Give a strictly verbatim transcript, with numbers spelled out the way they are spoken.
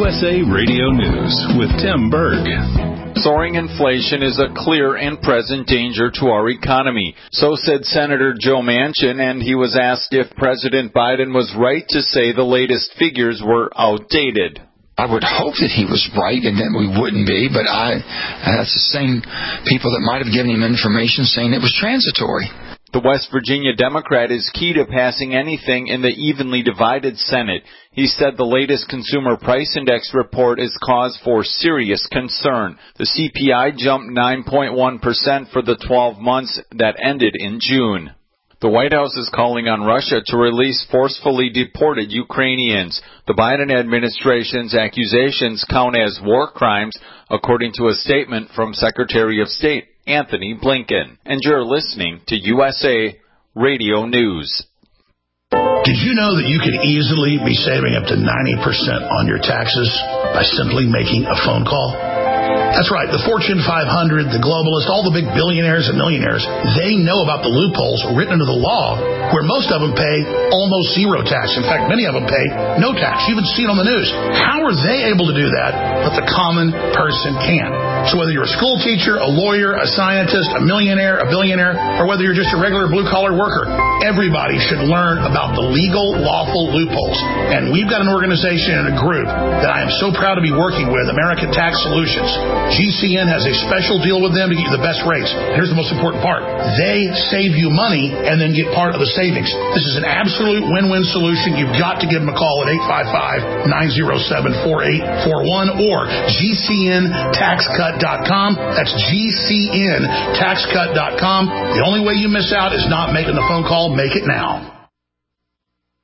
U S A Radio News with Tim Berg. Soaring inflation is a clear and present danger to our economy. So said Senator Joe Manchin, and he was asked if President Biden was right to say the latest figures were outdated. I would hope that he was right and that we wouldn't be, but I that's the same people that might have given him information saying it was transitory. The West Virginia Democrat is key to passing anything in the evenly divided Senate. He said the latest Consumer Price Index report is cause for serious concern. The C P I jumped nine point one percent for the twelve months that ended in June. The White House is calling on Russia to release forcefully deported Ukrainians. The Biden administration's accusations count as war crimes, according to a statement from Secretary of State Anthony Blinken. And you're listening to U S A Radio News. Did you know that you could easily be saving up to ninety percent on your taxes by simply making a phone call? That's right. The Fortune five hundred, the globalists, all the big billionaires and millionaires, they know about the loopholes written into the law where most of them pay almost zero tax. In fact, many of them pay no tax. You even see it on the news. How are they able to do that, but the common person can't? So whether you're a school teacher, a lawyer, a scientist, a millionaire, a billionaire, or whether you're just a regular blue-collar worker, everybody should learn about the legal, lawful loopholes. And we've got an organization and a group that I am so proud to be working with, American Tax Solutions. G C N has a special deal with them to get you the best rates. Here's the most important part. They save you money and then get part of the savings. This is an absolute win-win solution. You've got to give them a call at eight five five, nine oh seven, four eight four one or G C N tax cut dot com. That's G C N tax cut dot com. The only way you miss out is not making the phone call. Make it now.